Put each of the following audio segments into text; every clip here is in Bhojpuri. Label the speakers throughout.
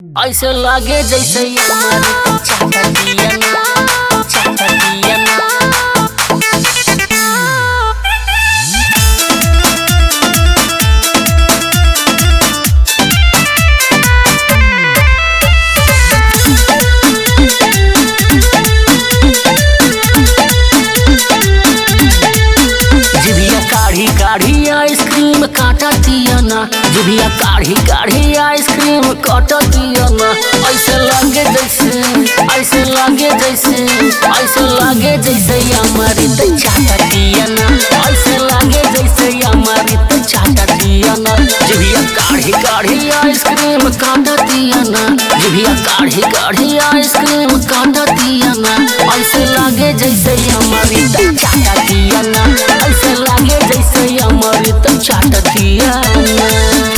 Speaker 1: ऐसे लागे जैसे हमारे चाहतिया ना चाहतिया ना। जिभिया काढ़ी काढ़ी आइसक्रीम काटतिया ना, जिभिया काढ़ी काढ़ी आइसक्रीम काटतिया ना। ऐसे लागे जैसे ऐसे लागे जैसे ऐसे लागे जैसे हमारी तो चाहतिया ना, ऐसे लागे जैसे हमारी तो चाहतिया ना। जिभिया काढ़ी काढ़ी आइसक्रीम काटतिया ना, जिभिया काढ़ी काढ़ी आइसक्रीम काटतिया ना। ऐसे लागे जैसे हमारी तो चाहतिया ना, ऐसे लागे जैसे हमारी तो चाहतिया ना।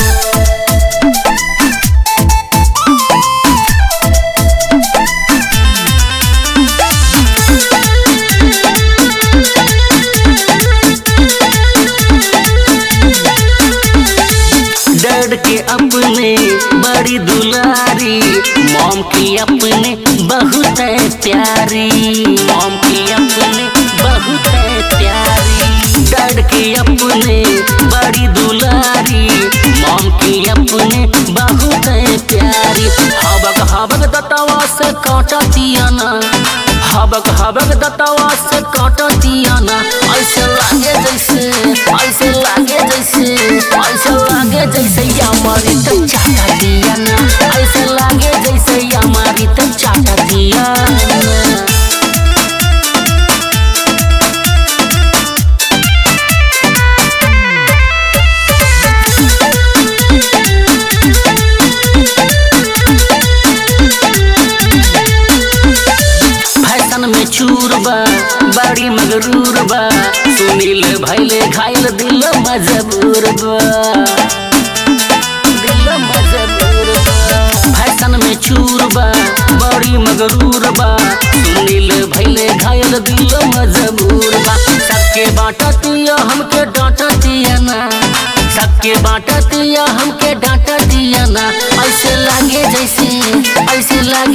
Speaker 1: डैड के अपने बड़ी दुलारी, मॉम की अपने बहुत प्यारी, मॉम की अपने बहुत प्यारी। डैड के अपने बड़ी दुलारी, मॉम की अपने बहुत प्यारी। हबक हबक दतवा से काटतिया ना, हबक हबक दतवा से काटतिया ना। ऐसे लागे जैसे ऐसे लागे जैसे ऐसे लागे जैसे हमारी तो चाहतिया ना, ऐसे लागे जैसे हमारी तो चाहतिया ना। फैशन में चूर बा बड़ी मगरूर बा, सुनील भैले घायल दिल मजबूर बा, दिल मजबूर बा। फैशन में चूर बा बड़ी मगरूर बा, सुनील भैले घायल दिल मजबूर बा। सबके बांटतिया हमके डांटतिया ना, सबके बांटतिया हमके डांटतिया ना। ऐसे लागे जैसे ऐसे लागे